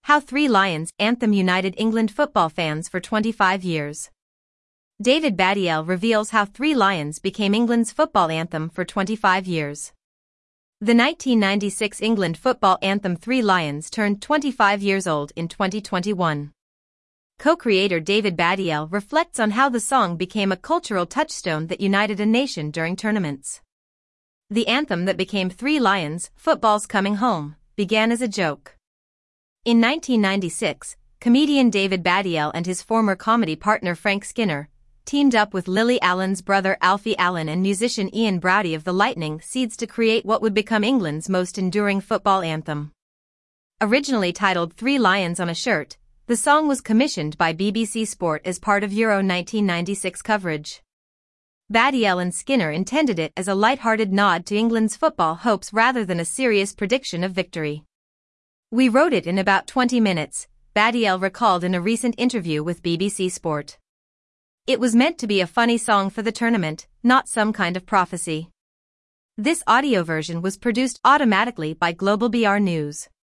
How Three Lions Anthem united England football fans for 25 years. David Baddiel reveals how Three Lions became England's football anthem for 25 years. The 1996 England football anthem Three Lions turned 25 years old in 2021. Co-creator David Baddiel reflects on how the song became a cultural touchstone that united a nation during tournaments. The anthem that became Three Lions, Football's Coming Home, began as a joke. In 1996, comedian David Baddiel and his former comedy partner Frank Skinner teamed up with Lily Allen's brother Alfie Allen and musician Ian Browdy of the Lightning Seeds to create what would become England's most enduring football anthem. Originally titled Three Lions on a Shirt, the song was commissioned by BBC Sport as part of Euro 1996 coverage. Baddiel and Skinner intended it as a light-hearted nod to England's football hopes rather than a serious prediction of victory. "We wrote it in about 20 minutes, Baddiel recalled in a recent interview with BBC Sport. "It was meant to be a funny song for the tournament, not some kind of prophecy." This audio version was produced automatically by Global BR News.